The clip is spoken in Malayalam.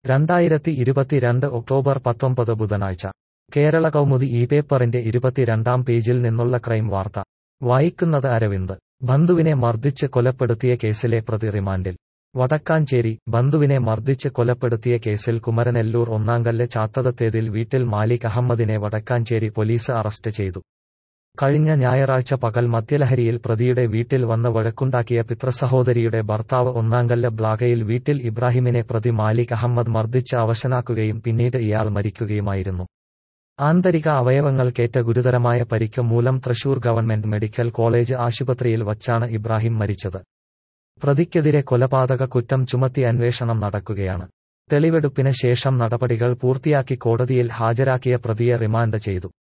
2022 ഒക്ടോബർ 19 ബുധനാഴ്ച കേരള കൗമുദി ഈ പേപ്പറിന്റെ 22-ാം പേജിൽ നിന്നുള്ള ക്രൈം വാർത്ത വായിക്കുന്നത് അരവിന്ദ്. ബന്ധുവിനെ മർദ്ദിച്ച് കൊലപ്പെടുത്തിയ കേസിലെ പ്രതി റിമാൻഡിൽ. വടക്കാഞ്ചേരി. ബന്ധുവിനെ മർദ്ദിച്ച് കൊലപ്പെടുത്തിയ കേസിൽ കുമരനെല്ലൂർ ഒന്നാങ്കല്ല് ചാത്തതത്തേതിൽ വീട്ടിൽ മാലിക് അഹമ്മദിനെ വടക്കാഞ്ചേരി പോലീസ് അറസ്റ്റ് ചെയ്തു. കഴിഞ്ഞ ഞായറാഴ്ച പകൽ മദ്യലഹരിയിൽ പ്രതിയുടെ വീട്ടിൽ വന്ന് വഴക്കുണ്ടാക്കിയ പിതൃസഹോദരിയുടെ ഭർത്താവ് ഒന്നാങ്കല്ല് ബ്ലാഗയിൽ വീട്ടിൽ ഇബ്രാഹിമിനെ പ്രതി മാലിക് അഹമ്മദ് മർദ്ദിച്ച് അവശനാക്കുകയും പിന്നീട് ഇയാൾ മരിക്കുകയുമായിരുന്നു. ആന്തരിക അവയവങ്ങൾക്കേറ്റ ഗുരുതരമായ പരിക്ക് മൂലം തൃശൂർ ഗവൺമെന്റ് മെഡിക്കൽ കോളേജ് ആശുപത്രിയിൽ വച്ചാണ് ഇബ്രാഹിം മരിച്ചത്. പ്രതിക്കെതിരെ കൊലപാതക കുറ്റം ചുമത്തി അന്വേഷണം നടക്കുകയാണ്. തെളിവെടുപ്പിന് ശേഷം നടപടികൾ പൂർത്തിയാക്കി കോടതിയിൽ ഹാജരാക്കിയ പ്രതിയെ റിമാൻഡ് ചെയ്തു.